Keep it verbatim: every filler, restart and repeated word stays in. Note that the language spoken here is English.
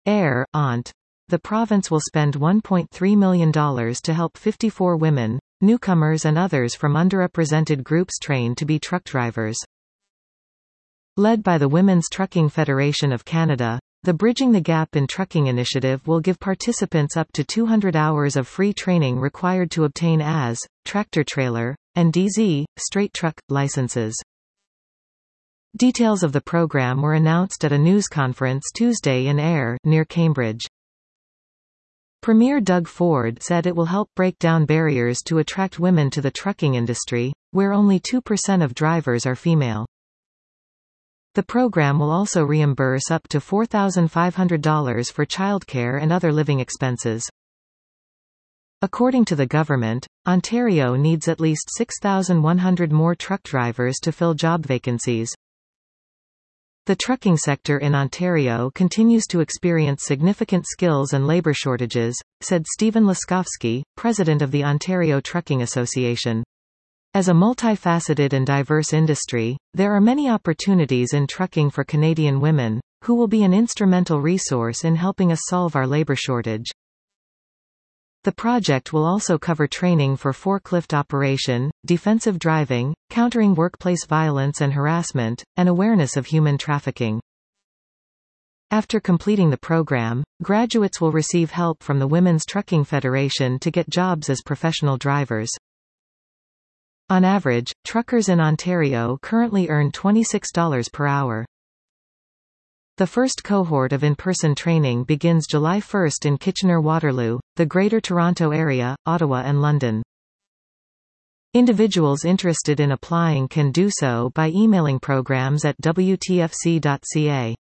Air, A N T. The province will spend one point three million dollars to help fifty-four women, newcomers and others from underrepresented groups train to be truck drivers. Led by the Women's Trucking Federation of Canada, the Bridging the Gap in Trucking initiative will give participants up to two hundred hours of free training required to obtain A S, tractor-trailer, and D Z, straight truck, licenses. Details of the program were announced at a news conference Tuesday in Ayr, near Cambridge. Premier Doug Ford said it will help break down barriers to attract women to the trucking industry, where only two percent of drivers are female. The program will also reimburse up to four thousand five hundred dollars for childcare and other living expenses. According to the government, Ontario needs at least six thousand one hundred more truck drivers to fill job vacancies. The trucking sector in Ontario continues to experience significant skills and labour shortages, said Stephen Laskowski, president of the Ontario Trucking Association. As a multifaceted and diverse industry, there are many opportunities in trucking for Canadian women, who will be an instrumental resource in helping us solve our labour shortage. The project will also cover training for forklift operation, defensive driving, countering workplace violence and harassment, and awareness of human trafficking. After completing the program, graduates will receive help from the Women's Trucking Federation to get jobs as professional drivers. On average, truckers in Ontario currently earn twenty-six dollars per hour. The first cohort of in-person training begins July first in Kitchener-Waterloo, the Greater Toronto Area, Ottawa and London. Individuals interested in applying can do so by emailing programs at w t f c dot c a.